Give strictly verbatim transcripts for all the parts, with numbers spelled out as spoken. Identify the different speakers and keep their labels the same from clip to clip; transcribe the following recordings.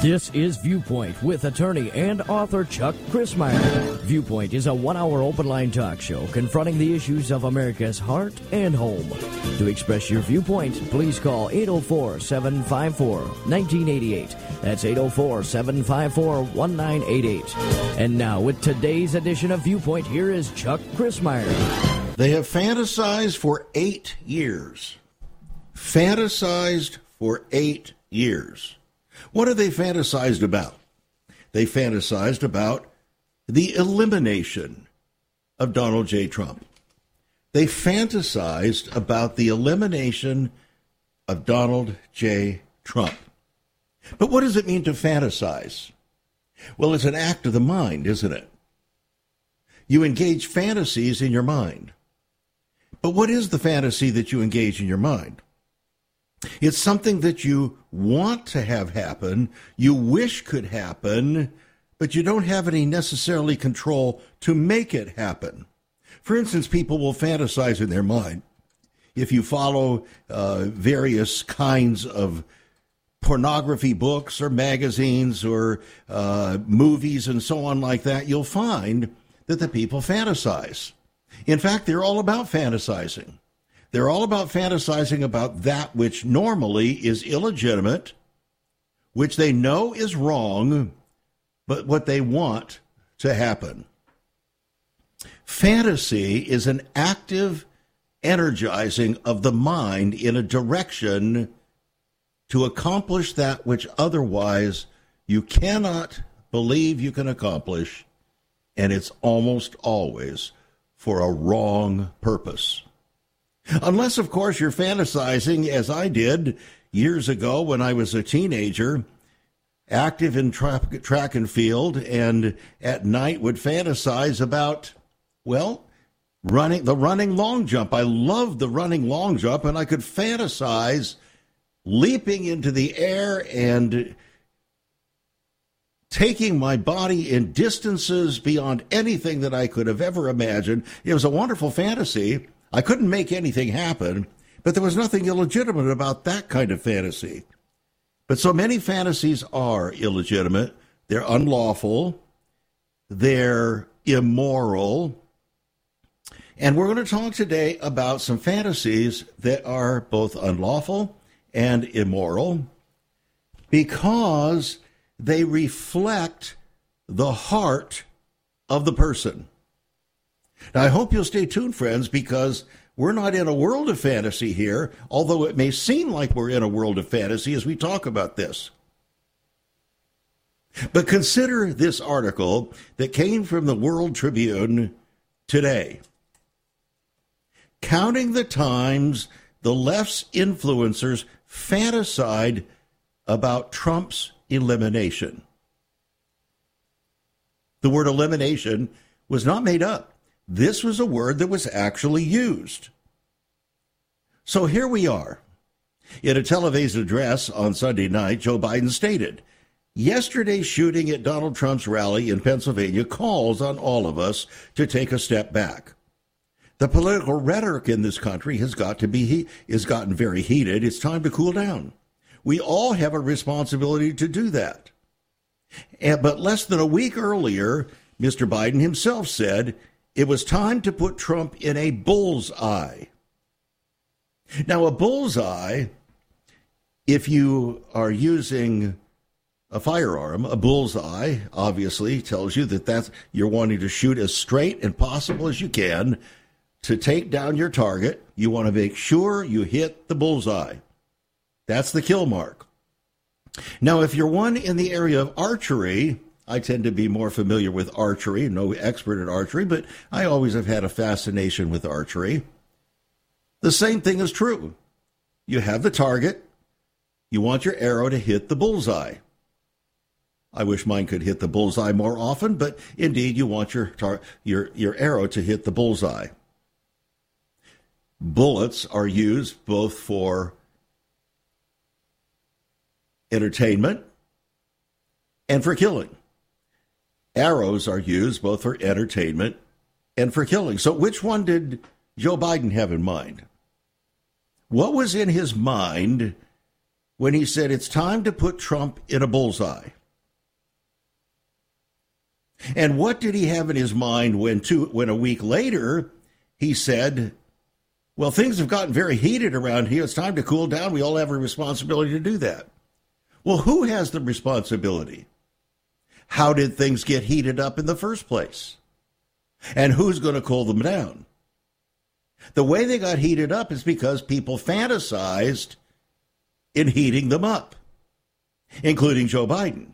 Speaker 1: This is Viewpoint with attorney and author Chuck Crismier. Viewpoint is a one-hour open-line talk show confronting the issues of America's heart and home. To express your viewpoint, please call eight oh four, seven five four, one nine eight eight. That's eight oh four, seven five four, one nine eight eight. And now, with today's edition of Viewpoint, here is Chuck Crismier.
Speaker 2: They have fantasized for eight years. Fantasized for eight years. What have they fantasized about? They fantasized about the elimination of Donald J. Trump. They fantasized about the elimination of Donald J. Trump. But what does it mean to fantasize? Well, it's an act of the mind, isn't it? You engage fantasies in your mind. But what is the fantasy that you engage in your mind? It's something that you want to have happen, you wish could happen, but you don't have any necessarily control to make it happen. For instance, people will fantasize in their mind. If you follow uh, various kinds of pornography books or magazines or uh, movies and so on like that, you'll find that the people fantasize. In fact, they're all about fantasizing. They're all about fantasizing about that which normally is illegitimate, which they know is wrong, but what they want to happen. Fantasy is an active energizing of the mind in a direction to accomplish that which otherwise you cannot believe you can accomplish, and it's almost always for a wrong purpose. Unless, of course, you're fantasizing, as I did years ago when I was a teenager, active in tra- track and field, and at night would fantasize about, well, running the running long jump. I loved the running long jump, and I could fantasize leaping into the air and taking my body in distances beyond anything that I could have ever imagined. It was a wonderful fantasy. I couldn't make anything happen, but there was nothing illegitimate about that kind of fantasy. But so many fantasies are illegitimate. They're unlawful. They're immoral. And we're going to talk today about some fantasies that are both unlawful and immoral because they reflect the heart of the person. Now, I hope you'll stay tuned, friends, because we're not in a world of fantasy here, although it may seem like we're in a world of fantasy as we talk about this. But consider this article that came from the World Tribune today. Counting the times the left's influencers fantasized about Trump's elimination. The word elimination was not made up. This was a word that was actually used. So here we are. In a televised address on Sunday night, Joe Biden stated, yesterday's shooting at Donald Trump's rally in Pennsylvania calls on all of us to take a step back. The political rhetoric in this country has got to be he- has gotten very heated. It's time to cool down. We all have a responsibility to do that. And, but less than a week earlier, Mister Biden himself said it was time to put Trump in a bullseye. Now, a bullseye, if you are using a firearm, a bullseye obviously tells you that that's, you're wanting to shoot as straight and possible as you can to take down your target. You want to make sure you hit the bullseye. That's the kill mark. Now, if you're one in the area of archery, I tend to be more familiar with archery, no expert at archery, but I always have had a fascination with archery. The same thing is true. You have the target. You want your arrow to hit the bullseye. I wish mine could hit the bullseye more often, but indeed you want your tar- your your arrow to hit the bullseye. Bullets are used both for entertainment and for killing. Arrows are used both for entertainment and for killing. So which one did Joe Biden have in mind? What was in his mind when he said it's time to put Trump in a bullseye. And what did he have in his mind when, two, when a week later he said, well, things have gotten very heated around here. It's time to cool down. We all have a responsibility to do that. Well, who has the responsibility? How did things get heated up in the first place? And who's going to cool them down? The way they got heated up is because people fantasized in heating them up, including Joe Biden.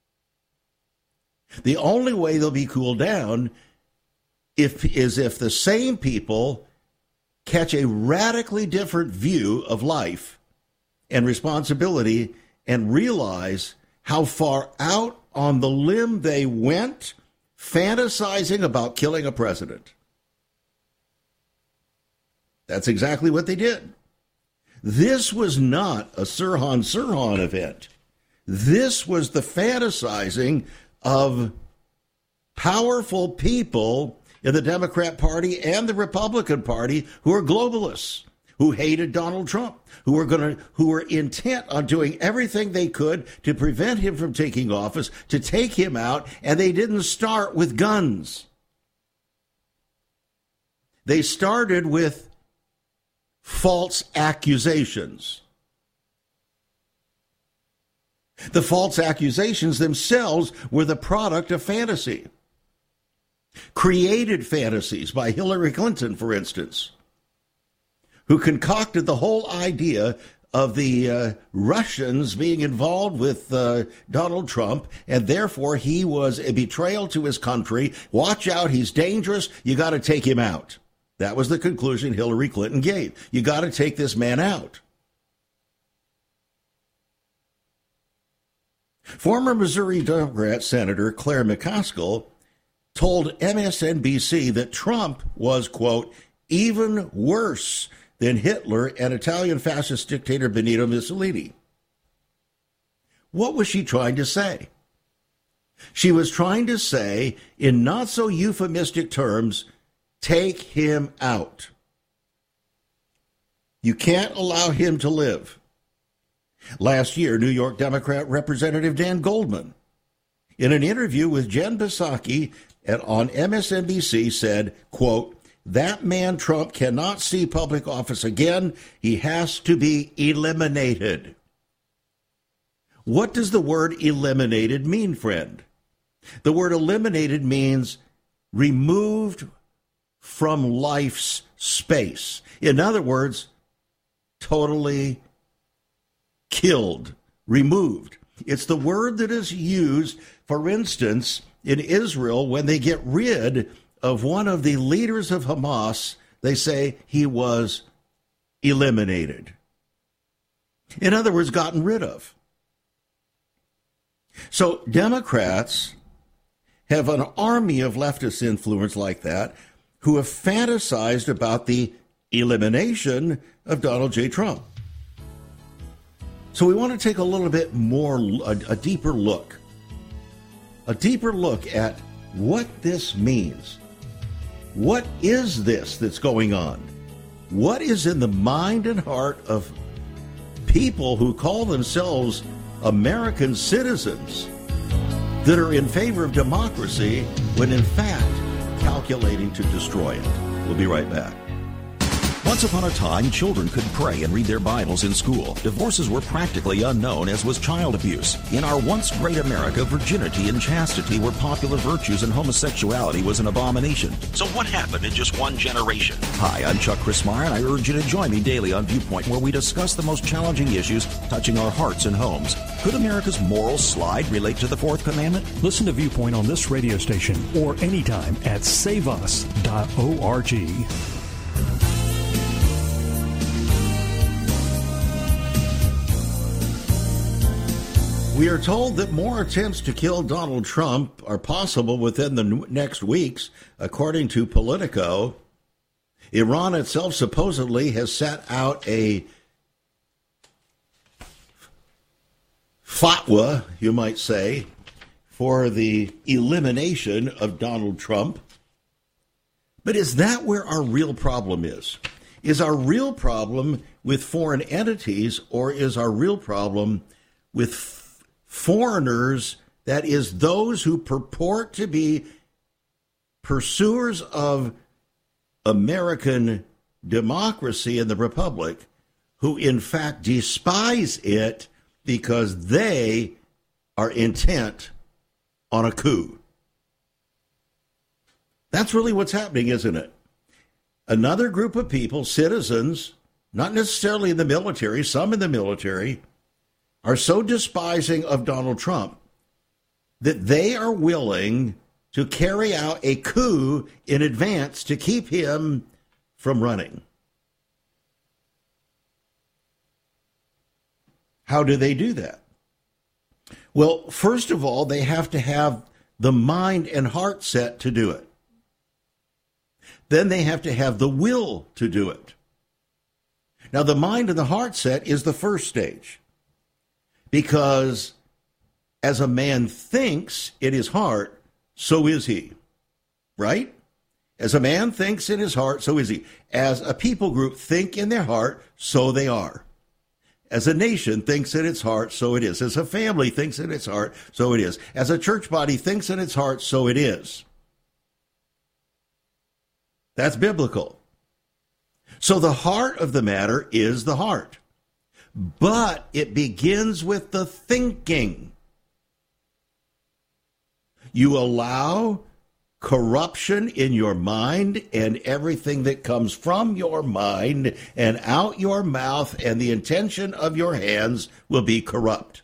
Speaker 2: The only way they'll be cooled down if, is if the same people catch a radically different view of life and responsibility and realize how far out on the limb they went fantasizing about killing a president. That's exactly what they did. This was not a Sirhan Sirhan event. This was the fantasizing of powerful people in the Democrat Party and the Republican Party who are globalists, who hated Donald Trump, who were going to, who were intent on doing everything they could to prevent him from taking office, to take him out, and they didn't start with guns. They started with false accusations. The false accusations themselves were the product of fantasy. Created fantasies by Hillary Clinton, for instance, who concocted the whole idea of the uh, Russians being involved with uh, Donald Trump, and therefore he was a betrayal to his country. Watch out, he's dangerous. You got to take him out. That was the conclusion Hillary Clinton gave. You got to take this man out. Former Missouri Democrat Senator Claire McCaskill told M S N B C that Trump was, quote, even worse than Hitler and Italian fascist dictator Benito Mussolini. What was she trying to say? She was trying to say, in not so euphemistic terms, take him out. You can't allow him to live. Last year, New York Democrat Representative Dan Goldman, in an interview with Jen Psaki on M S N B C, said, quote, that man Trump cannot see public office again. He has to be eliminated. What does the word eliminated mean, friend? The word eliminated means removed from life's space. In other words, totally killed, removed. It's the word that is used, for instance, in Israel when they get rid of one of the leaders of Hamas. They say he was eliminated. In other words, gotten rid of. So Democrats have an army of leftist influence like that who have fantasized about the elimination of Donald J. Trump. So we want to take a little bit more, a, a deeper look, a deeper look at what this means. What is this that's going on? What is in the mind and heart of people who call themselves American citizens that are in favor of democracy when in fact calculating to destroy it? We'll be right back.
Speaker 3: Once upon a time, children could pray and read their Bibles in school. Divorces were practically unknown, as was child abuse. In our once great America, virginity and chastity were popular virtues and homosexuality was an abomination. So what happened in just one generation? Hi, I'm Chuck Crismier, and I urge you to join me daily on Viewpoint, where we discuss the most challenging issues touching our hearts and homes. Could America's moral slide relate to the Fourth Commandment?
Speaker 4: Listen to Viewpoint on this radio station or anytime at save us dot org.
Speaker 2: We are told that more attempts to kill Donald Trump are possible within the next weeks, according to Politico. Iran itself supposedly has set out a fatwa, you might say, for the elimination of Donald Trump. But is that where our real problem is? Is our real problem with foreign entities, or is our real problem with f- foreigners, that is, those who purport to be pursuers of American democracy and the Republic, who in fact despise it because they are intent on a coup? That's really what's happening, isn't it? Another group of people, citizens, not necessarily in the military, some in the military, are so despising of Donald Trump that they are willing to carry out a coup in advance to keep him from running. How do they do that? Well, first of all, they have to have the mind and heart set to do it. Then they have to have the will to do it. Now, the mind and the heart set is the first stage, because as a man thinks in his heart, so is he, right? As a man thinks in his heart, so is he. As a people group think in their heart, so they are. As a nation thinks in its heart, so it is. As a family thinks in its heart, so it is. As a church body thinks in its heart, so it is. That's biblical. So the heart of the matter is the heart. But it begins with the thinking. You allow corruption in your mind, and everything that comes from your mind and out your mouth and the intention of your hands will be corrupt.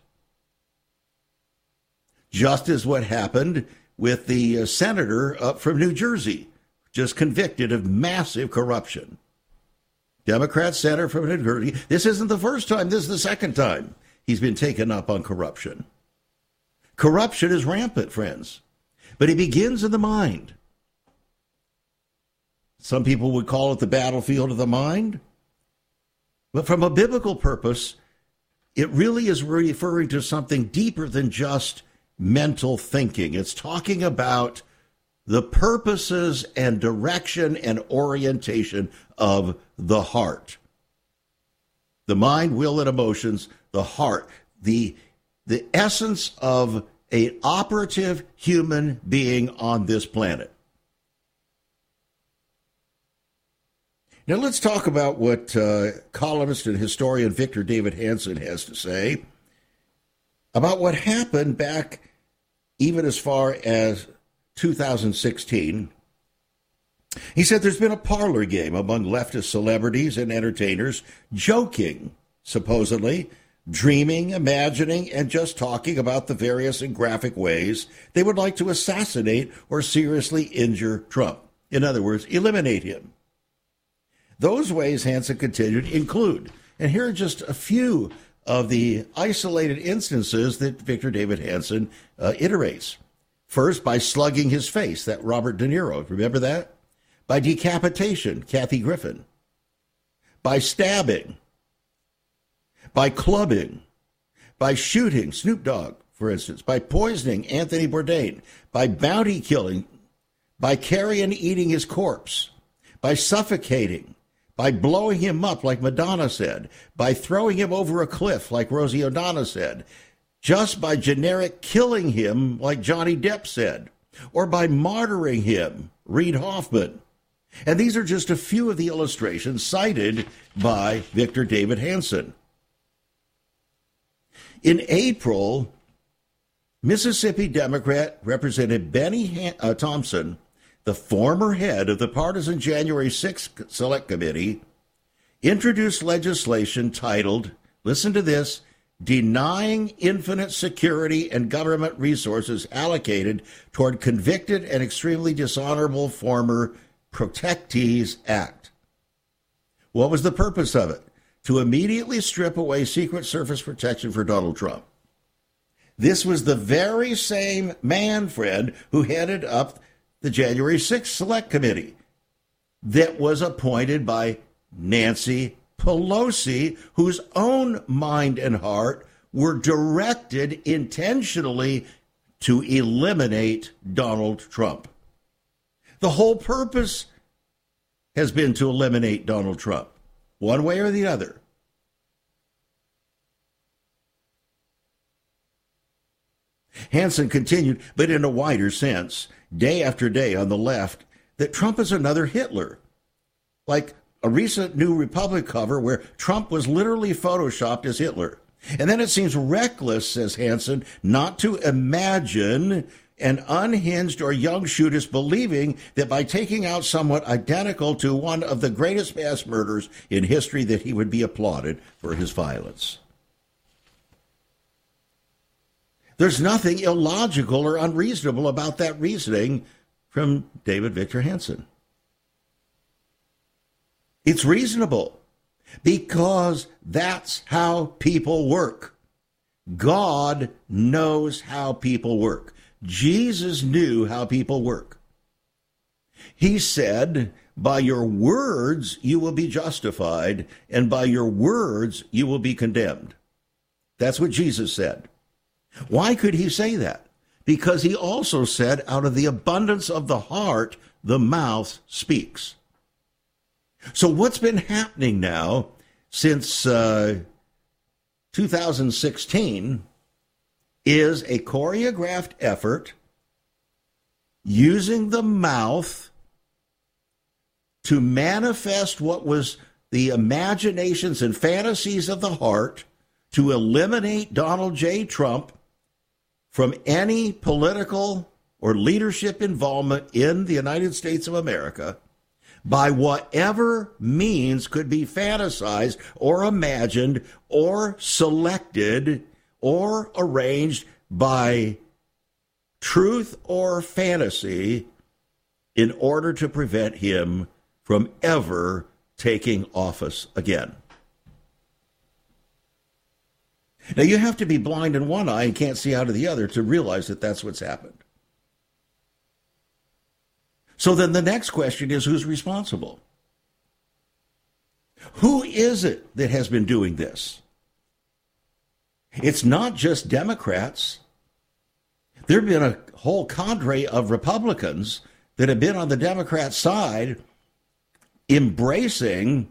Speaker 2: Just as what happened with the uh, senator up from New Jersey, just convicted of massive corruption. Democrat senator from New Jersey. This isn't the first time. This is the second time he's been taken up on corruption. Corruption is rampant, friends. But it begins in the mind. Some people would call it the battlefield of the mind. But from a biblical purpose, it really is referring to something deeper than just mental thinking. It's talking about the purposes and direction and orientation of the heart. The mind, will, and emotions, the heart, the, the essence of an operative human being on this planet. Now let's talk about what uh, columnist and historian Victor David Hanson has to say about what happened back even as far as two thousand sixteen. He said there's been a parlor game among leftist celebrities and entertainers, joking, supposedly, dreaming, imagining, and just talking about the various and graphic ways they would like to assassinate or seriously injure Trump. In other words, eliminate him. Those ways, Hanson continued, include, and here are just a few of the isolated instances that Victor David Hanson uh, iterates. First, by slugging his face, that Robert De Niro, remember that? By decapitation, Kathy Griffin. By stabbing. By clubbing. By shooting, Snoop Dogg, for instance. By poisoning, Anthony Bourdain. By bounty killing. By carrying and eating his corpse. By suffocating. By blowing him up, like Madonna said. By throwing him over a cliff, like Rosie O'Donnell said. Just by generic killing him, like Johnny Depp said, or by martyring him, Reid Hoffman. And these are just a few of the illustrations cited by Victor David Hanson. In April, Mississippi Democrat Representative Benny Han- uh, Thompson, the former head of the partisan January sixth Select Committee, introduced legislation titled, listen to this, Denying Infinite Security and Government Resources Allocated Toward Convicted and Extremely Dishonorable Former Protectees Act. What was the purpose of it? To immediately strip away Secret Service protection for Donald Trump. This was the very same man, friend, who headed up the January sixth Select Committee that was appointed by Nancy Pelosi, whose own mind and heart were directed intentionally to eliminate Donald Trump. The whole purpose has been to eliminate Donald Trump. one way or the other. Hansen continued, but in a wider sense, day after day on the left, that Trump is another Hitler. Like a recent New Republic cover where Trump was literally photoshopped as Hitler. And then it seems reckless, says Hansen, not to imagine an unhinged or young shootist believing that by taking out someone identical to one of the greatest mass murders in history that he would be applauded for his violence. There's nothing illogical or unreasonable about that reasoning from David Victor Hansen. It's reasonable because that's how people work. God knows how people work. Jesus knew how people work. He said, by your words you will be justified, and by your words you will be condemned. That's what Jesus said. Why could he say that? Because he also said, out of the abundance of the heart, the mouth speaks. So what's been happening now since uh, two thousand sixteen is a choreographed effort using the mouth to manifest what was the imaginations and fantasies of the heart, to eliminate Donald J. Trump from any political or leadership involvement in the United States of America by whatever means could be fantasized or imagined or selected or arranged by truth or fantasy in order to prevent him from ever taking office again. Now, you have to be blind in one eye and can't see out of the other to realize that that's what's happened. So then the next question is, who's responsible? Who is it that has been doing this? It's not just Democrats. There have been a whole cadre of Republicans that have been on the Democrat side embracing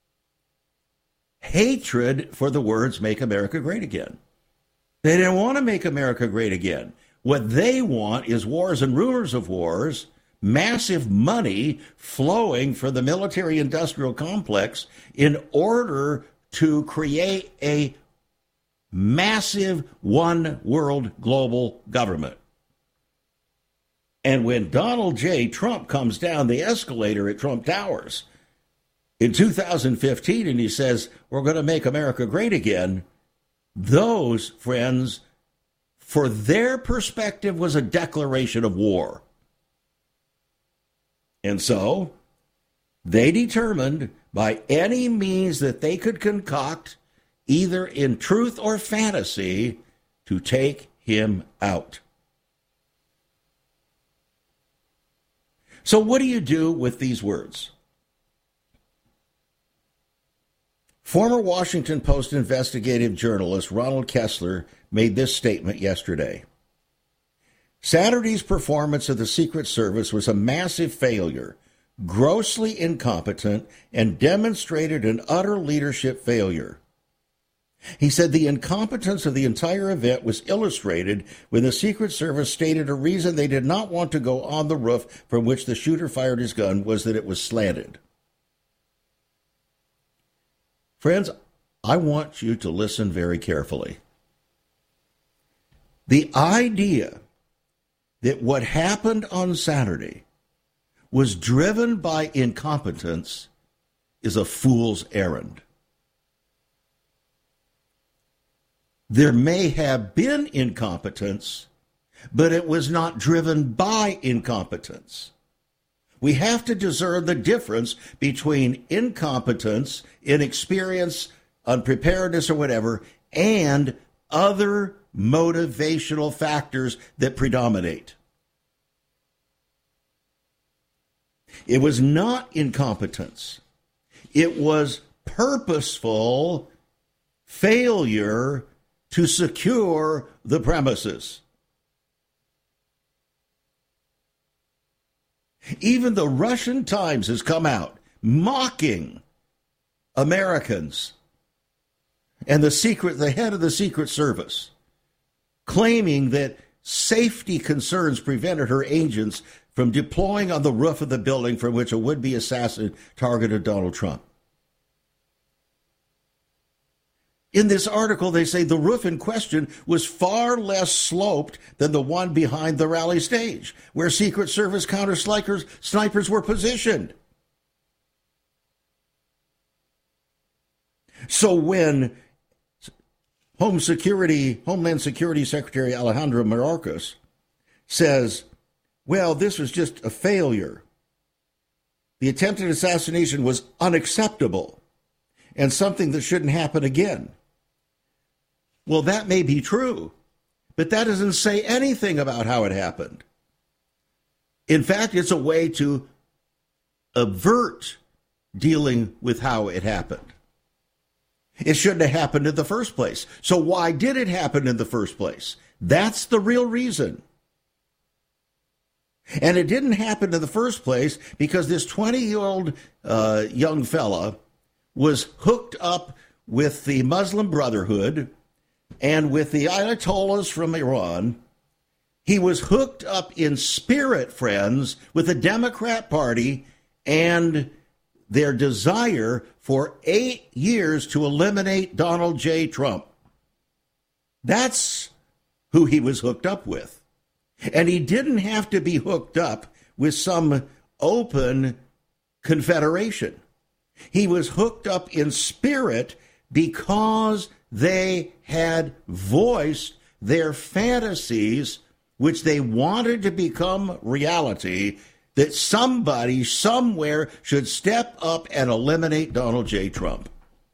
Speaker 2: hatred for the words "Make America Great Again." They didn't want to make America great again. What they want is wars and rumors of wars, massive money flowing for the military-industrial complex in order to create a massive one-world global government. And when Donald J. Trump comes down the escalator at Trump Towers in two thousand fifteen and he says, we're going to make America great again, those, friends, for their perspective, was a declaration of war. And so they determined by any means that they could concoct, either in truth or fantasy, to take him out. So what do you do with these words? Former Washington Post investigative journalist Ronald Kessler made this statement yesterday. Saturday's performance of the Secret Service was a massive failure, grossly incompetent, and demonstrated an utter leadership failure. He said the incompetence of the entire event was illustrated when the Secret Service stated a reason they did not want to go on the roof from which the shooter fired his gun was that it was slanted. Friends, I want you to listen very carefully. The idea that what happened on Saturday was driven by incompetence is a fool's errand. There may have been incompetence, but it was not driven by incompetence. We have to discern the difference between incompetence, inexperience, unpreparedness, or whatever, and other motivational factors that predominate. It was not incompetence. It was purposeful failure to secure the premises. Even the Russian Times has come out mocking Americans and the secret, the head of the Secret Service, claiming that safety concerns prevented her agents from deploying on the roof of the building from which a would-be assassin targeted Donald Trump. In this article, they say the roof in question was far less sloped than the one behind the rally stage, where Secret Service counter snipers were positioned. So when Home Security, Homeland Security Secretary Alejandro Mayorkas says, well, this was just a failure, the attempted assassination was unacceptable and something that shouldn't happen again. Well, that may be true, but that doesn't say anything about how it happened. In fact, it's a way to avert dealing with how it happened. It shouldn't have happened in the first place. So why did it happen in the first place? That's the real reason. And it didn't happen in the first place because this twenty-year-old uh, young fella was hooked up with the Muslim Brotherhood and with the Ayatollahs from Iran. He was hooked up in spirit, friends, with the Democrat Party and their desire for eight years to eliminate Donald J. Trump. That's who he was hooked up with. And he didn't have to be hooked up with some open confederation. He was hooked up in spirit because they had voiced their fantasies, which they wanted to become reality, that somebody somewhere should step up and eliminate Donald J. Trump.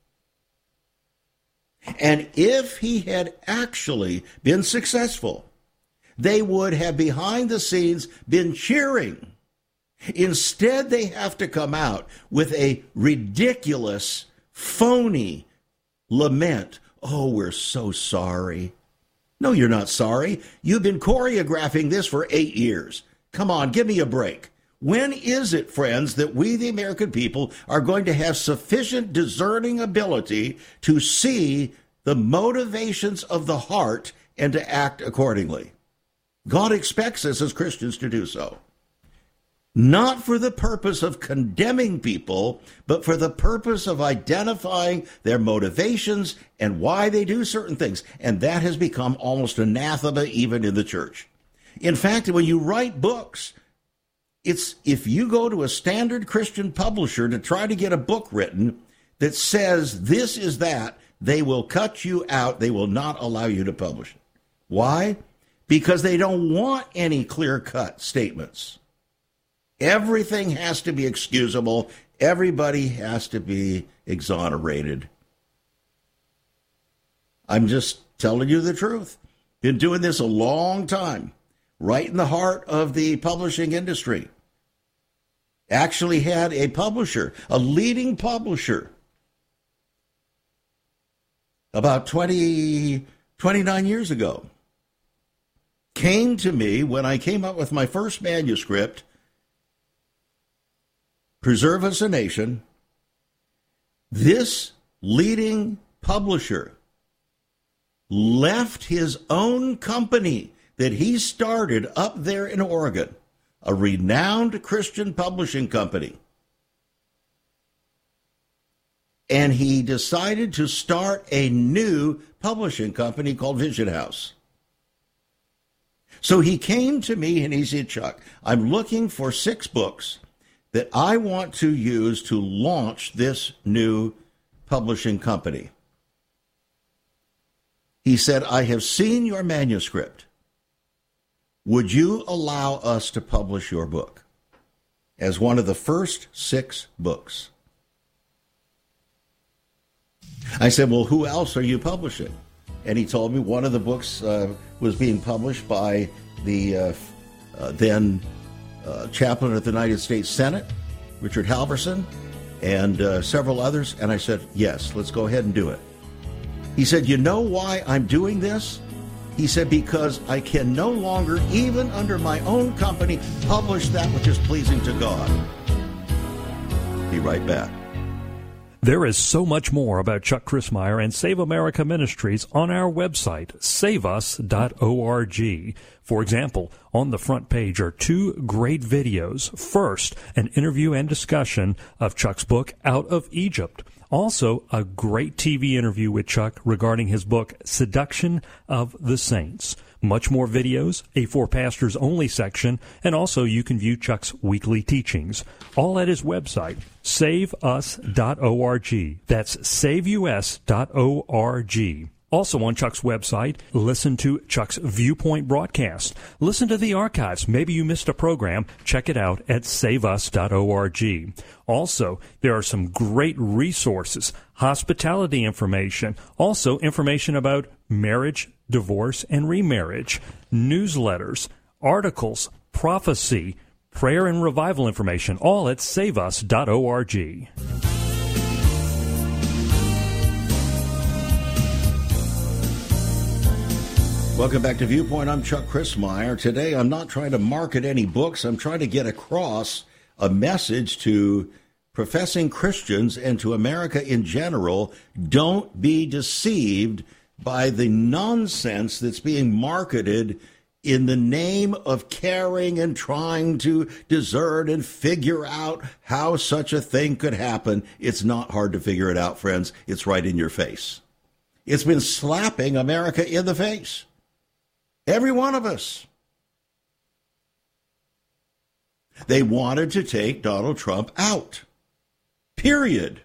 Speaker 2: And if he had actually been successful, they would have behind the scenes been cheering. Instead, they have to come out with a ridiculous, phony lament. Oh, we're so sorry. No, you're not sorry. You've been choreographing this for eight years. Come on, give me a break. When is it, friends, that we, the American people, are going to have sufficient discerning ability to see the motivations of the heart and to act accordingly? God expects us as Christians to do so. Not for the purpose of condemning people, but for the purpose of identifying their motivations and why they do certain things. And that has become almost anathema even in the church. In fact, when you write books, it's if you go to a standard Christian publisher to try to get a book written that says this is that, they will cut you out. They will not allow you to publish it. Why? Because they don't want any clear-cut statements. Everything has to be excusable. Everybody has to be exonerated. I'm just telling you the truth. Been doing this a long time. Right in the heart of the publishing industry. Actually had a publisher, a leading publisher, about twenty, twenty-nine years ago, came to me when I came up with my first manuscript, Preserve Us a Nation. This leading publisher left his own company that he started up there in Oregon, a renowned Christian publishing company. And he decided to start a new publishing company called Vision House. So he came to me and he said, Chuck, I'm looking for six books that I want to use to launch this new publishing company. He said, I have seen your manuscript. Would you allow us to publish your book as one of the first six books? I said, well, who else are you publishing? And he told me one of the books uh, was being published by the uh, uh, then uh, chaplain of the United States Senate, Richard Halverson, and uh, several others. And I said, yes, let's go ahead and do it. He said, you know why I'm doing this? He said, because I can no longer, even under my own company, publish that which is pleasing to God. Be right back.
Speaker 4: There is so much more about Chuck Crismier and Save America Ministries on our website, save us dot org. For example, on the front page are two great videos. First, an interview and discussion of Chuck's book, Out of Egypt. Also, a great T V interview with Chuck regarding his book, Seduction of the Saints. Much more videos, a For Pastors Only section, and also you can view Chuck's weekly teachings. All at his website, save us dot org. That's save us dot org. Also on Chuck's website, listen to Chuck's Viewpoint broadcast. Listen to the archives. Maybe you missed a program. Check it out at save us dot org. Also, there are some great resources, hospitality information, also information about marriage, divorce, and remarriage, newsletters, articles, prophecy, prayer and revival information, all at save us dot org.
Speaker 2: Welcome back to Viewpoint. I'm Chuck Crismier. Today, I'm not trying to market any books. I'm trying to get across a message to professing Christians and to America in general. Don't be deceived by the nonsense that's being marketed in the name of caring and trying to discern and figure out how such a thing could happen. It's not hard to figure it out, friends. It's right in your face. It's been slapping America in the face. Every one of us. They wanted to take Donald Trump out. Period.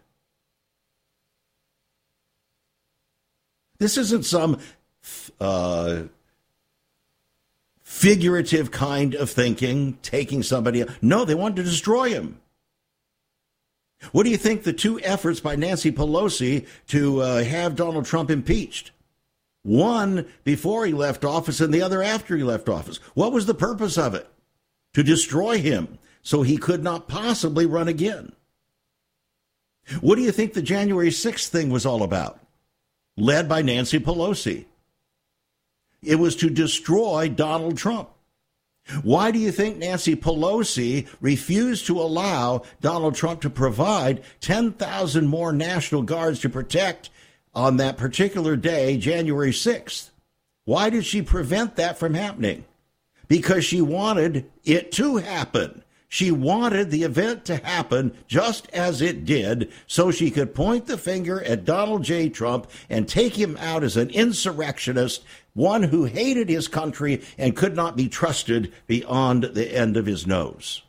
Speaker 2: This isn't some uh, figurative kind of thinking, taking somebody out. No, they wanted to destroy him. What do you think the two efforts by Nancy Pelosi to uh, have Donald Trump impeached? One before he left office and the other after he left office. What was the purpose of it? To destroy him so he could not possibly run again. What do you think the January sixth thing was all about? Led by Nancy Pelosi. It was to destroy Donald Trump. Why do you think Nancy Pelosi refused to allow Donald Trump to provide ten thousand more National Guards to protect on that particular day, January sixth? Why did she prevent that from happening? Because she wanted it to happen. She wanted the event to happen just as it did so she could point the finger at Donald J. Trump and take him out as an insurrectionist, one who hated his country and could not be trusted beyond the end of his nose.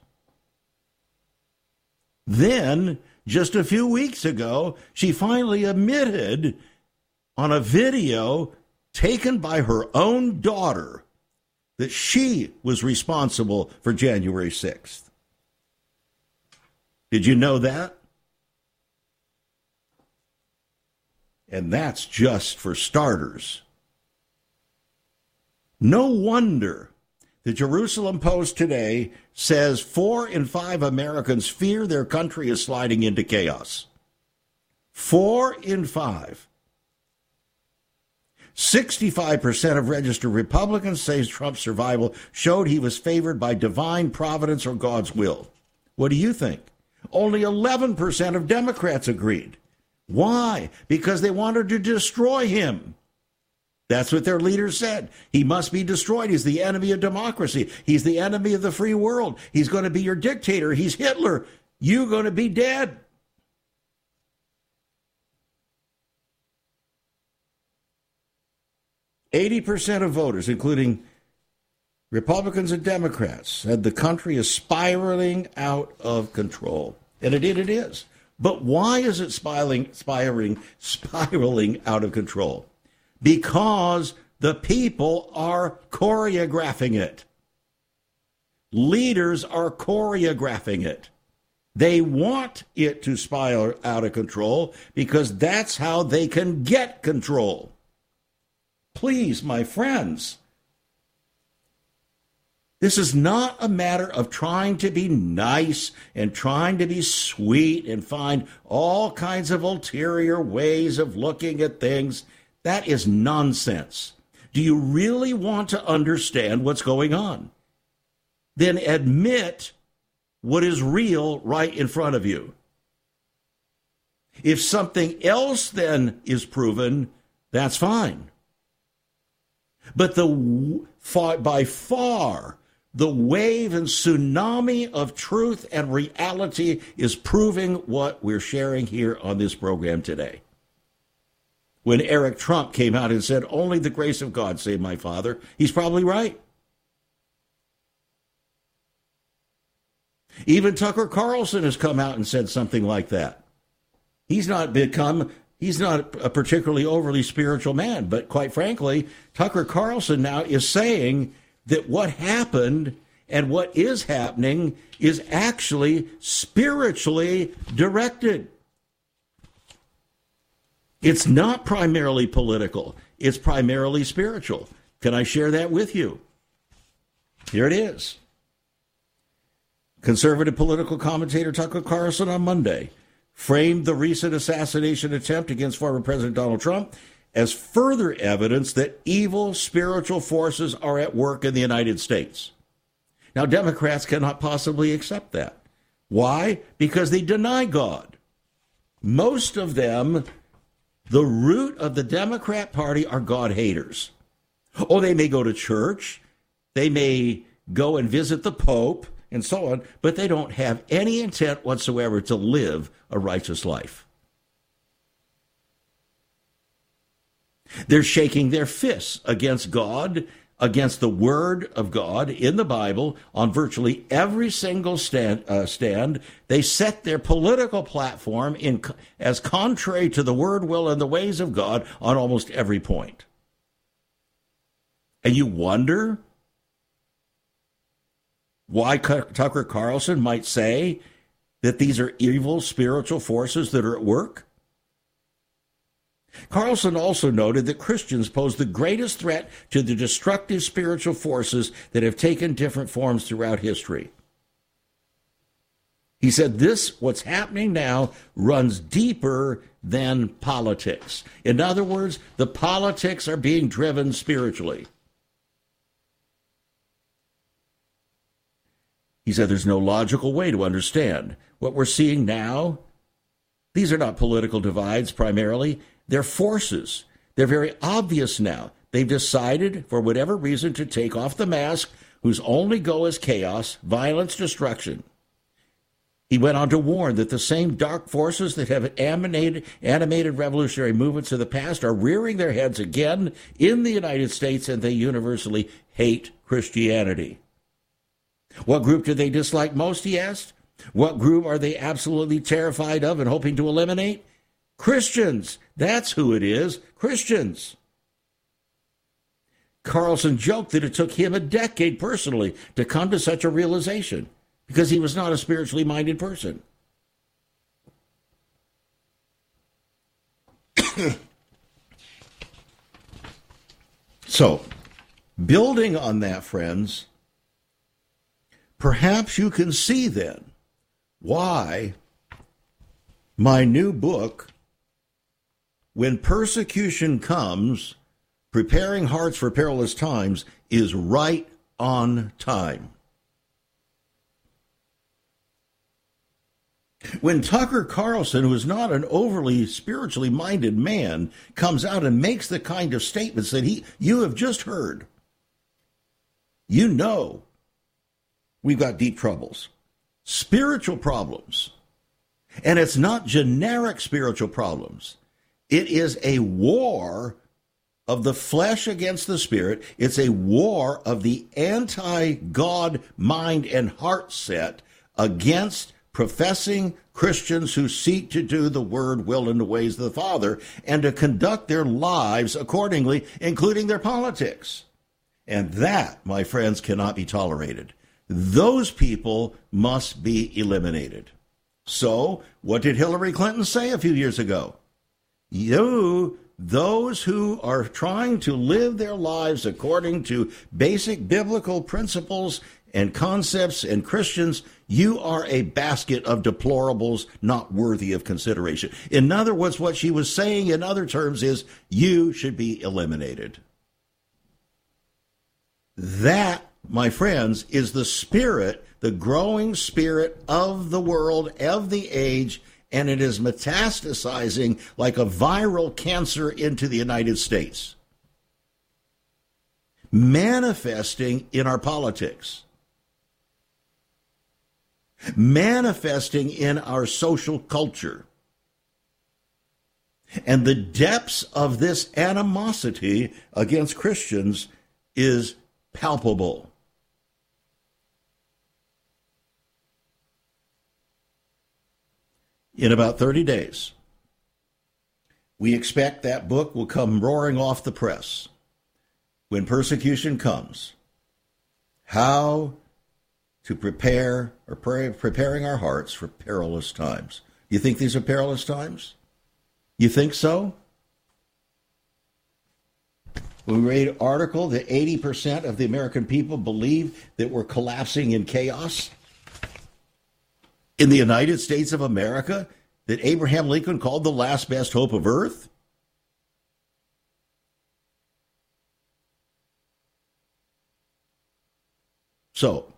Speaker 2: Then, just a few weeks ago, she finally admitted on a video taken by her own daughter that she was responsible for January sixth. Did you know that? And that's just for starters. No wonder the Jerusalem Post today says four in five Americans fear their country is sliding into chaos. Four in five. sixty-five percent of registered Republicans say Trump's survival showed he was favored by divine providence or God's will. What do you think? Only eleven percent of Democrats agreed. Why? Because they wanted to destroy him. That's what their leader said. He must be destroyed. He's the enemy of democracy. He's the enemy of the free world. He's going to be your dictator. He's Hitler. You're going to be dead. eighty percent of voters, including Republicans and Democrats, said the country is spiraling out of control. And it, it is. But why is it spiraling, spiraling, spiraling out of control? Because the people are choreographing it. Leaders are choreographing it. They want it to spiral out of control because that's how they can get control. Please, my friends, this is not a matter of trying to be nice and trying to be sweet and find all kinds of ulterior ways of looking at things. That is nonsense. Do you really want to understand what's going on? Then admit what is real right in front of you. If something else then is proven, that's fine. But the by far, the wave and tsunami of truth and reality is proving what we're sharing here on this program today. When Eric Trump came out and said, only the grace of God saved my father, he's probably right. Even Tucker Carlson has come out and said something like that. He's not become, he's not a particularly overly spiritual man, but quite frankly, Tucker Carlson now is saying that what happened and what is happening is actually spiritually directed. It's not primarily political. It's primarily spiritual. Can I share that with you? Here it is. Conservative political commentator Tucker Carlson on Monday framed the recent assassination attempt against former President Donald Trump as further evidence that evil spiritual forces are at work in the United States. Now, Democrats cannot possibly accept that. Why? Because they deny God. Most of them, the root of the Democrat Party, are God haters. Oh, they may go to church, they may go and visit the Pope, and so on, but they don't have any intent whatsoever to live a righteous life. They're shaking their fists against God, against the Word of God in the Bible on virtually every single stand. Uh, stand. They set their political platform in as contrary to the Word, will, and the ways of God on almost every point. And you wonder why Tucker Carlson might say that these are evil spiritual forces that are at work? Carlson also noted that Christians pose the greatest threat to the destructive spiritual forces that have taken different forms throughout history. He said this, what's happening now, runs deeper than politics. In other words, the politics are being driven spiritually. He said there's no logical way to understand what we're seeing now. These are not political divides primarily. They're forces. They're very obvious now. They've decided, for whatever reason, to take off the mask, whose only goal is chaos, violence, destruction. He went on to warn that the same dark forces that have animated, animated revolutionary movements of the past are rearing their heads again in the United States, and they universally hate Christianity. What group do they dislike most, he asked? What group are they absolutely terrified of and hoping to eliminate? Christians. That's who it is. Christians. Carlson joked that it took him a decade personally to come to such a realization because he was not a spiritually minded person. So, building on that, friends, perhaps you can see then why my new book, When Persecution Comes, Preparing Hearts for Perilous Times, is right on time. When Tucker Carlson, who is not an overly spiritually minded man, comes out and makes the kind of statements that he you have just heard, you know we've got deep troubles, spiritual problems. And it's not generic spiritual problems. It is a war of the flesh against the spirit. It's a war of the anti-God mind and heart set against professing Christians who seek to do the word, will, and the ways of the Father, and to conduct their lives accordingly, including their politics. And that, my friends, cannot be tolerated. Those people must be eliminated. So, what did Hillary Clinton say a few years ago? You, those who are trying to live their lives according to basic biblical principles and concepts and Christians, you are a basket of deplorables not worthy of consideration. In other words, what she was saying in other terms is, you should be eliminated. That, my friends, is the spirit, the growing spirit of the world, of the age, and it is metastasizing like a viral cancer into the United States, manifesting in our politics, manifesting in our social culture. And the depths of this animosity against Christians is palpable. In about thirty days, we expect that book will come roaring off the press. When persecution comes, how to prepare or pray, preparing our hearts for perilous times. You think these are perilous times? You think so? We read an article that eighty percent of the American people believe that we're collapsing in chaos. In the United States of America, that Abraham Lincoln called the last best hope of earth. So,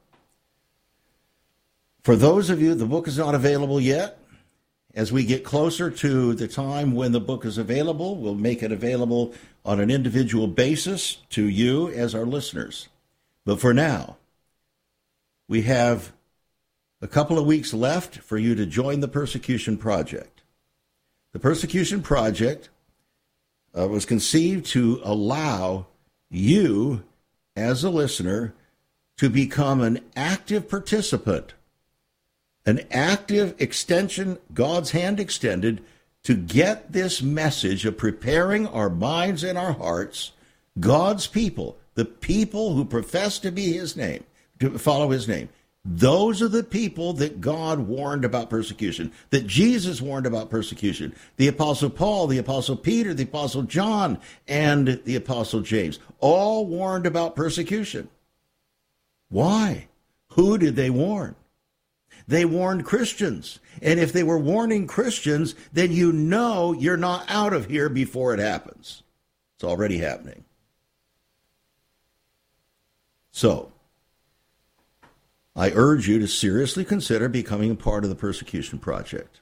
Speaker 2: for those of you, the book is not available yet. As we get closer to the time when the book is available, we'll make it available on an individual basis to you as our listeners. But for now, we have a couple of weeks left for you to join the Persecution Project. The Persecution Project uh, was conceived to allow you, as a listener, to become an active participant, an active extension, God's hand extended, to get this message of preparing our minds and our hearts, God's people, the people who profess to be his name, to follow his name. Those are the people that God warned about persecution, that Jesus warned about persecution. The Apostle Paul, the Apostle Peter, the Apostle John, and the Apostle James all warned about persecution. Why? Who did they warn? They warned Christians. And if they were warning Christians, then you know you're not out of here before it happens. It's already happening. So, I urge you to seriously consider becoming a part of the Persecution Project.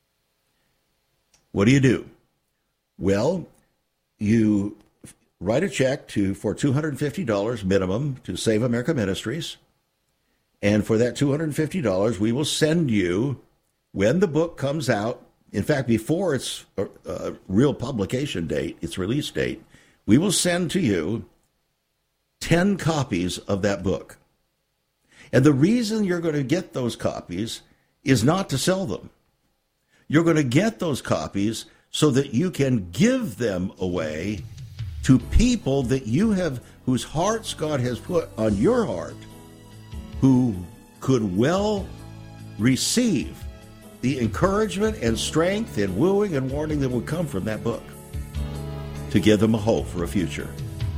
Speaker 2: What do you do? Well, you write a check to for two hundred fifty dollars minimum to Save America Ministries. And for that two hundred fifty dollars, we will send you, when the book comes out, in fact, before its uh, uh, real publication date, its release date, we will send to you ten copies of that book. And the reason you're going to get those copies is not to sell them. You're going to get those copies so that you can give them away to people that you have, whose hearts God has put on your heart, who could well receive the encouragement and strength and wooing and warning that would come from that book, to give them a hope for a future.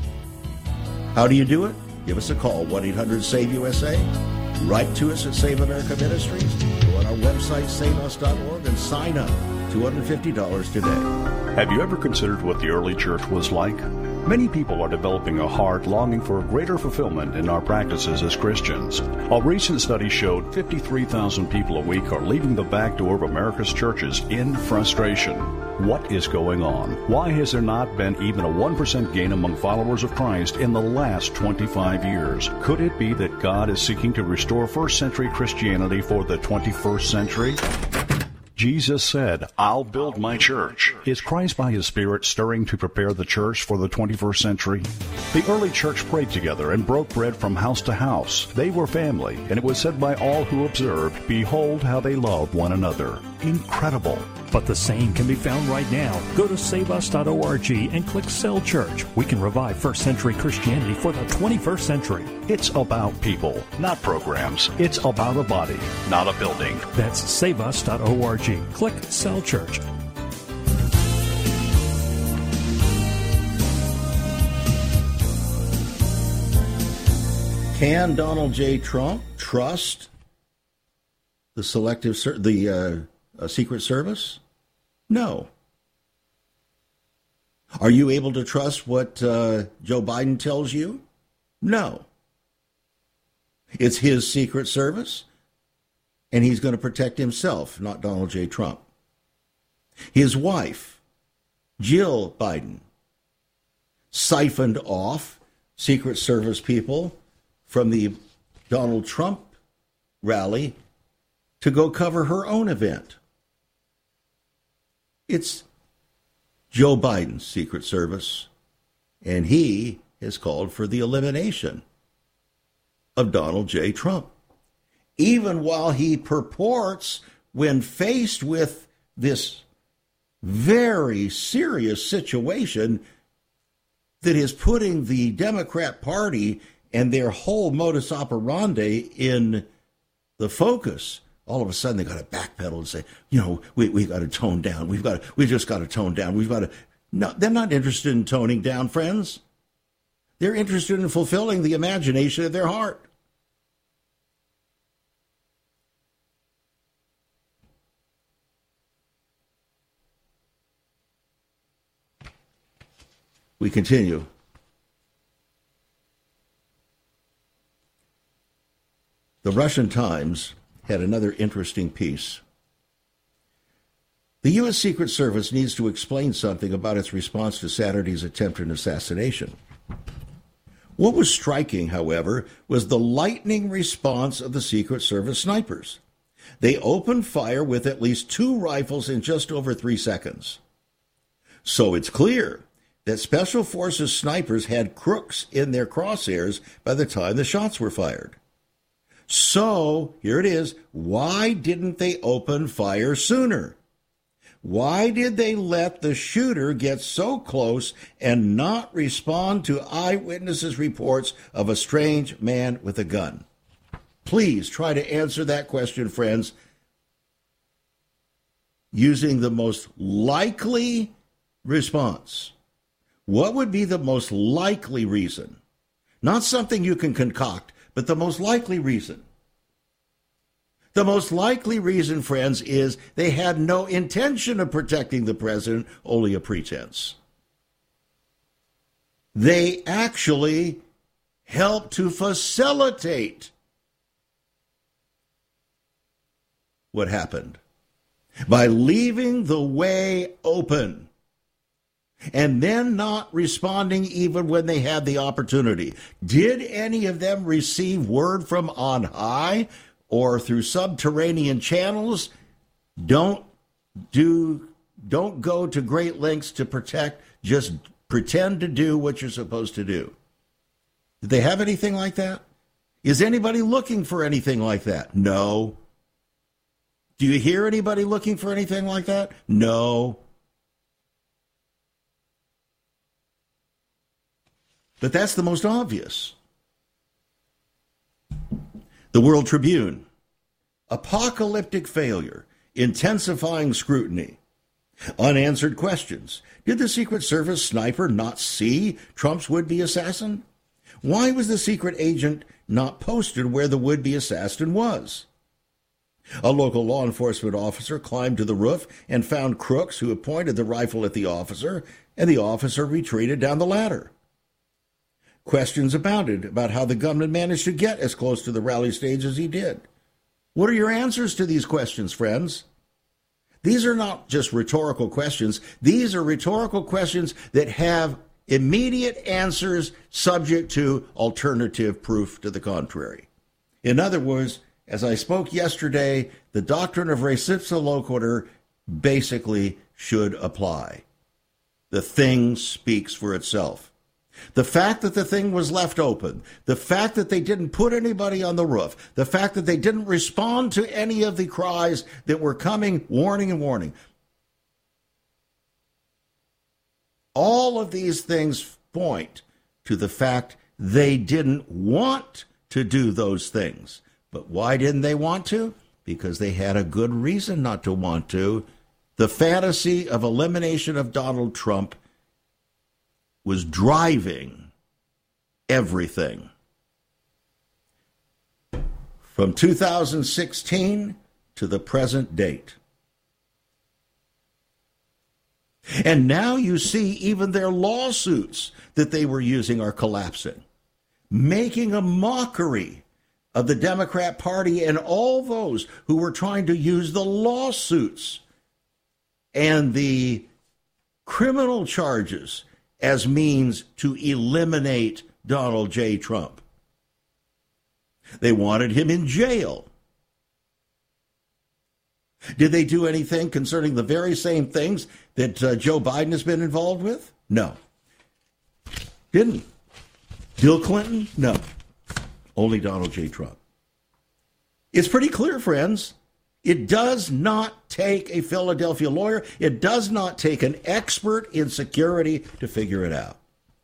Speaker 2: How do you do it? Give us a call, one eight hundred save U S A. Write to us at Save America Ministries. Go on our website, save us dot org, and sign up. two hundred fifty dollars today.
Speaker 5: Have you ever considered what the early church was like? Many people are developing a heart longing for greater fulfillment in our practices as Christians. A recent study showed fifty-three thousand people a week are leaving the back door of America's churches in frustration. What is going on? Why has there not been even a one percent gain among followers of Christ in the last twenty-five years? Could it be that God is seeking to restore first century Christianity for the twenty-first century? Jesus said, I'll build my church. Is Christ by his Spirit stirring to prepare the church for the twenty-first century? The early church prayed together and broke bread from house to house. They were family, and it was said by all who observed, behold how they love one another. Incredible.
Speaker 4: But the same can be found right now. Go to save us dot org and click Cell Church. We can revive first century Christianity for the twenty-first century.
Speaker 5: It's about people, not programs. It's about a body, not a building.
Speaker 4: That's save us dot org. Click Cell Church.
Speaker 2: Can Donald J. Trump trust the selective, the uh, uh, Secret Service? No. Are you able to trust what uh, Joe Biden tells you? No. It's his Secret Service, and he's going to protect himself, not Donald J. Trump. His wife, Jill Biden, siphoned off Secret Service people from the Donald Trump rally to go cover her own event. It's Joe Biden's Secret Service, and he has called for the elimination of Donald J. Trump. Even while he purports, when faced with this very serious situation that is putting the Democrat Party and their whole modus operandi in the focus, all of a sudden they got to backpedal and say, you know, we we got to tone down. We've got to, we just got to tone down. We've got to. No, they're not interested in toning down, friends. They're interested in fulfilling the imagination of their heart. We continue. The Russian Times had another interesting piece. The U S. Secret Service needs to explain something about its response to Saturday's attempted assassination. What was striking, however, was the lightning response of the Secret Service snipers. They opened fire with at least two rifles in just over three seconds. So it's clear that Special Forces snipers had crooks in their crosshairs by the time the shots were fired. So, here it is, why didn't they open fire sooner? Why did they let the shooter get so close and not respond to eyewitnesses' reports of a strange man with a gun? Please try to answer that question, friends, using the most likely response. What would be the most likely reason? Not something you can concoct, but the most likely reason. The most likely reason, friends, is they had no intention of protecting the president, only a pretense. They actually helped to facilitate what happened by leaving the way open and then not responding even when they had the opportunity. Did any of them receive word from on high or through subterranean channels? Don't do, don't go to great lengths to protect. Just pretend to do what you're supposed to do. Did they have anything like that? Is anybody looking for anything like that? No. Do you hear anybody looking for anything like that? No. But that's the most obvious. The World Tribune. Apocalyptic failure, intensifying scrutiny. Unanswered questions. Did the Secret Service sniper not see Trump's would-be assassin? Why was the secret agent not posted where the would-be assassin was? A local law enforcement officer climbed to the roof and found crooks who had pointed the rifle at the officer, and the officer retreated down the ladder. Questions abounded about how the gunman managed to get as close to the rally stage as he did. What are your answers to these questions, friends? These are not just rhetorical questions. These are rhetorical questions that have immediate answers subject to alternative proof to the contrary. In other words, as I spoke yesterday, the doctrine of res ipsa loquitur basically should apply. The thing speaks for itself. The fact that the thing was left open, the fact that they didn't put anybody on the roof, the fact that they didn't respond to any of the cries that were coming, warning and warning. All of these things point to the fact they didn't want to do those things. But why didn't they want to? Because they had a good reason not to want to. The fantasy of elimination of Donald Trump was driving everything. From two thousand sixteen to the present date. And now you see even their lawsuits that they were using are collapsing, making a mockery of the Democrat Party and all those who were trying to use the lawsuits and the criminal charges as means to eliminate Donald J. Trump. They wanted him in jail. Did they do anything concerning the very same things that uh, Joe Biden has been involved with? No. Didn't. Bill Clinton? No. Only Donald J. Trump. It's pretty clear, friends. It does not take a Philadelphia lawyer. It does not take an expert in security to figure it out.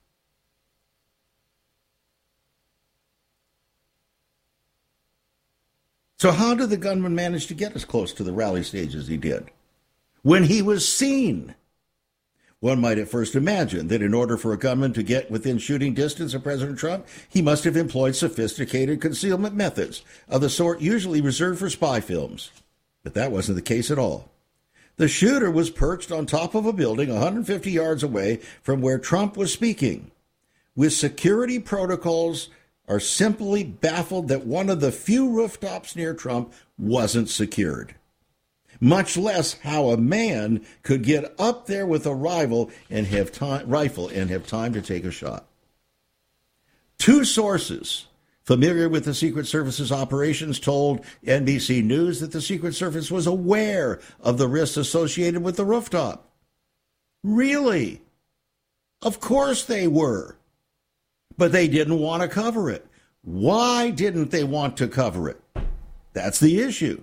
Speaker 2: So how did the gunman manage to get as close to the rally stage as he did? When he was seen. One might at first imagine that in order for a gunman to get within shooting distance of President Trump, he must have employed sophisticated concealment methods of the sort usually reserved for spy films. But that wasn't the case at all. The shooter was perched on top of a building one hundred fifty yards away from where Trump was speaking. With security protocols are simply baffled that one of the few rooftops near Trump wasn't secured. Much less how a man could get up there with a rival and have time, rifle and have time to take a shot. Two sources familiar with the Secret Service's operations told N B C News that the Secret Service was aware of the risks associated with the rooftop. Really? Of course they were. But they didn't want to cover it. Why didn't they want to cover it? That's the issue.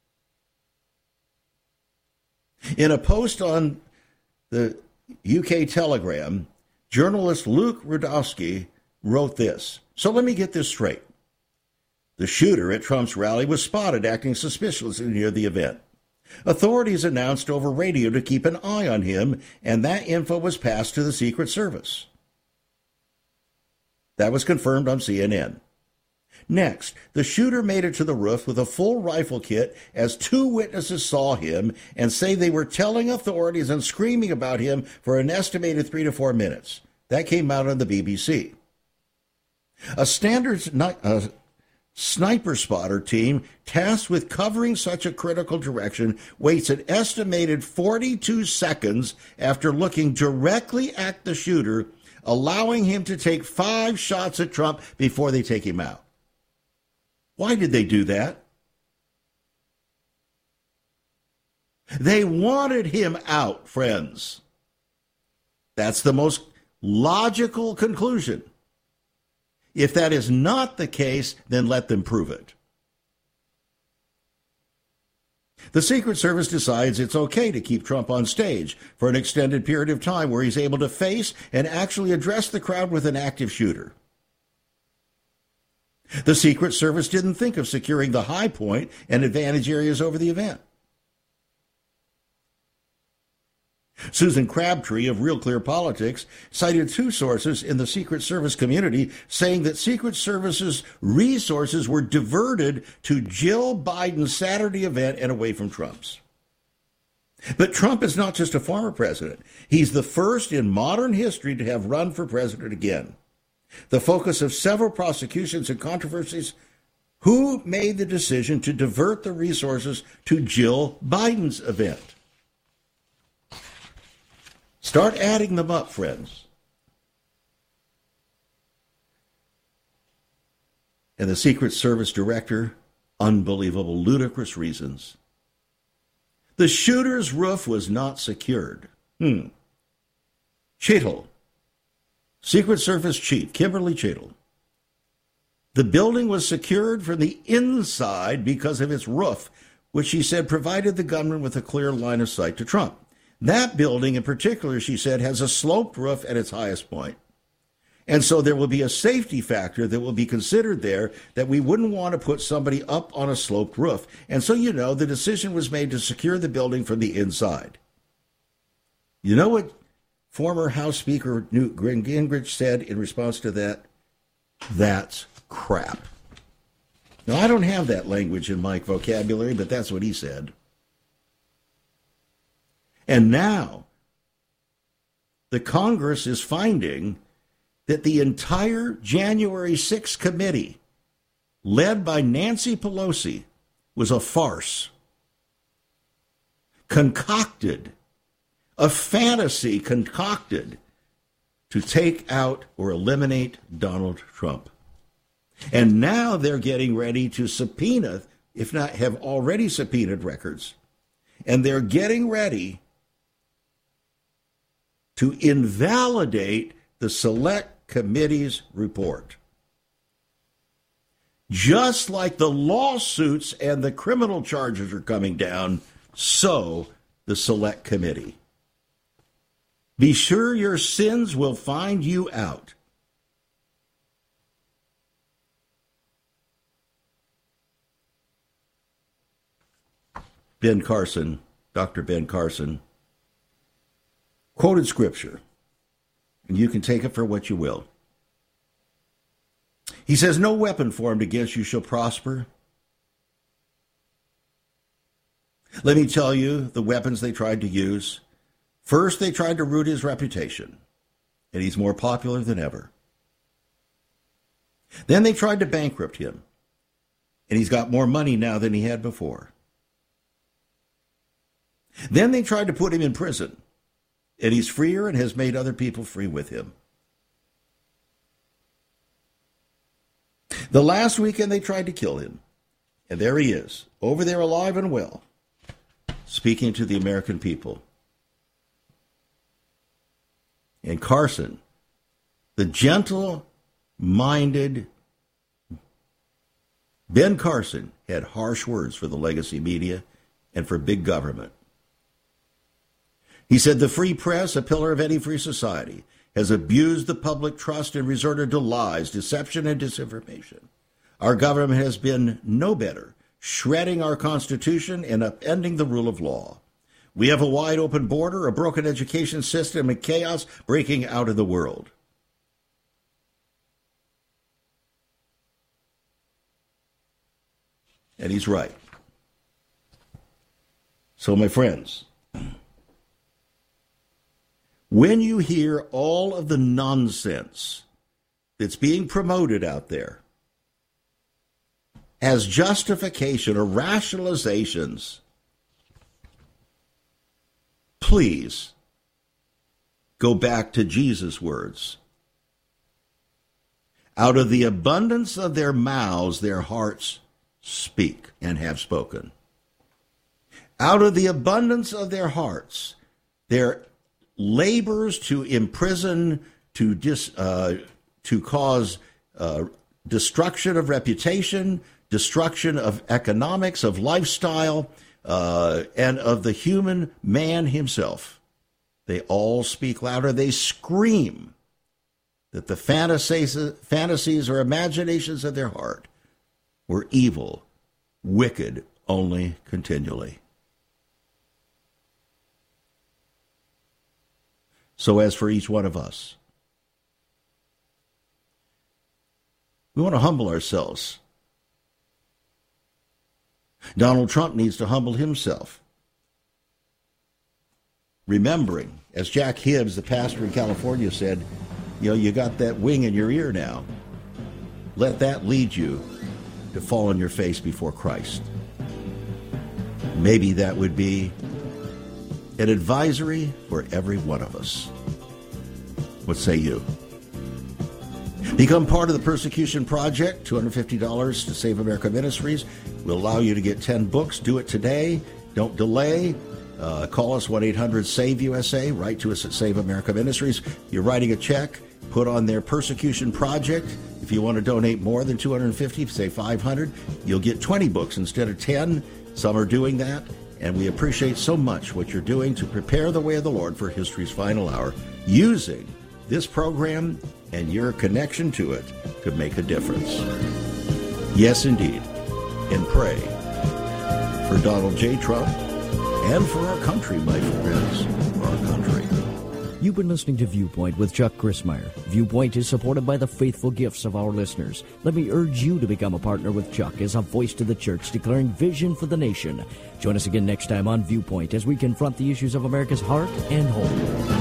Speaker 2: In a post on the U K Telegram, journalist Luke Rudowski wrote this. So let me get this straight. The shooter at Trump's rally was spotted acting suspiciously near the event. Authorities announced over radio to keep an eye on him, and that info was passed to the Secret Service. That was confirmed on C N N. Next, the shooter made it to the roof with a full rifle kit as two witnesses saw him and say they were telling authorities and screaming about him for an estimated three to four minutes. That came out on the B B C. A standard sni- uh, sniper spotter team tasked with covering such a critical direction waits an estimated forty-two seconds after looking directly at the shooter, allowing him to take five shots at Trump before they take him out. Why did they do that? They wanted him out, friends. That's the most logical conclusion. If that is not the case, then let them prove it. The Secret Service decides it's okay to keep Trump on stage for an extended period of time where he's able to face and actually address the crowd with an active shooter. The Secret Service didn't think of securing the high point and advantage areas over the event. Susan Crabtree of Real Clear Politics cited two sources in the Secret Service community saying that Secret Service's resources were diverted to Jill Biden's Saturday event and away from Trump's. But Trump is not just a former president. He's the first in modern history to have run for president again. The focus of several prosecutions and controversies, who made the decision to divert the resources to Jill Biden's event? Start adding them up, friends. And the Secret Service director, unbelievable, ludicrous reasons. The shooter's roof was not secured. Hmm. Chittle, Secret Service Chief, Kimberly Chittle. The building was secured from the inside because of its roof, which she said provided the gunman with a clear line of sight to Trump. That building in particular, she said, has a sloped roof at its highest point. And so there will be a safety factor that will be considered there that we wouldn't want to put somebody up on a sloped roof. And so, you know, the decision was made to secure the building from the inside. You know what former House Speaker Newt Gingrich said in response to that? That's crap. Now, I don't have that language in my vocabulary, but that's what he said. And now, the Congress is finding that the entire January sixth committee, led by Nancy Pelosi, was a farce, concocted a fantasy concocted to take out or eliminate Donald Trump. And now they're getting ready to subpoena, if not have already subpoenaed records, and they're getting ready to invalidate the Select Committee's report. Just like the lawsuits and the criminal charges are coming down, so the Select Committee. Be sure your sins will find you out. Ben Carson, Doctor Ben Carson, quoted scripture, and you can take it for what you will. He says, no weapon formed against you shall prosper. Let me tell you the weapons they tried to use. First, they tried to root his reputation, and he's more popular than ever. Then they tried to bankrupt him, and he's got more money now than he had before. Then they tried to put him in prison, and he's freer and has made other people free with him. The last weekend they tried to kill him, and there he is, over there alive and well, speaking to the American people. And Carson, the gentle-minded Ben Carson, had harsh words for the legacy media and for big government. He said, the free press, a pillar of any free society, has abused the public trust and resorted to lies, deception, and disinformation. Our government has been no better, shredding our Constitution and upending the rule of law. We have a wide open border, a broken education system, and chaos breaking out of the world. And he's right. So, my friends, when you hear all of the nonsense that's being promoted out there as justification or rationalizations, please go back to Jesus' words. Out of the abundance of their mouths, their hearts speak and have spoken. Out of the abundance of their hearts, their labors to imprison, to dis, uh, to cause uh, destruction of reputation, destruction of economics, of lifestyle, uh, and of the human man himself. They all speak louder. They scream that the fantasies, fantasies or imaginations of their heart were evil, wicked, only continually. So as for each one of us, we want to humble ourselves. Donald Trump needs to humble himself, remembering, as Jack Hibbs, the pastor in California, said, you know, you got that wing in your ear now. Let that lead you to fall on your face before Christ. Maybe that would be an advisory for every one of us. What say you? Become part of the Persecution Project. two hundred fifty dollars to Save America Ministries will allow you to get ten books. Do it today. Don't delay. Uh, call us, one eight hundred save U S A. Write to us at Save America Ministries. You're writing a check. Put on their Persecution Project. If you want to donate more than two hundred fifty, say five hundred, you'll get twenty books instead of ten. Some are doing that. And we appreciate so much what you're doing to prepare the way of the Lord for history's final hour, using this program and your connection to it to make a difference. Yes, indeed. And pray for Donald J. Trump and for our country, my friends, for our country.
Speaker 1: You've been listening to Viewpoint with Chuck Crismier. Viewpoint is supported by the faithful gifts of our listeners. Let me urge you to become a partner with Chuck as a voice to the church declaring vision for the nation. Join us again next time on Viewpoint as we confront the issues of America's heart and home.